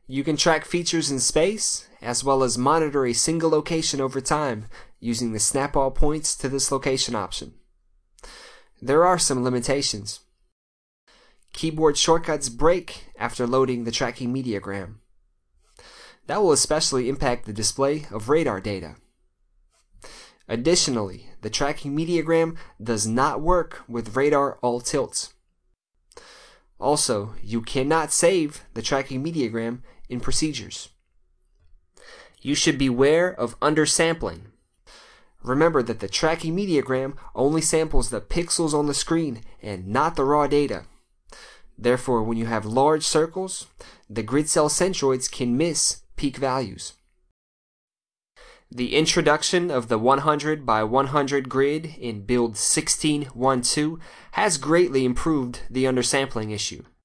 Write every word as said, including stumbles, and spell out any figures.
You can track features in space, as well as monitor a single location over time using the snap all points to this location option. There are some limitations. Keyboard shortcuts break after loading the tracking mediagram. That will especially impact the display of radar data. Additionally, the tracking mediagram does not work with radar all tilts. Also, you cannot save the tracking mediagram in procedures. You should beware of undersampling. Remember that the tracking mediagram only samples the pixels on the screen and not the raw data. Therefore, when you have large circles, the grid cell centroids can miss peak values. The introduction of the one hundred by one hundred grid in build sixteen point twelve has greatly improved the undersampling issue.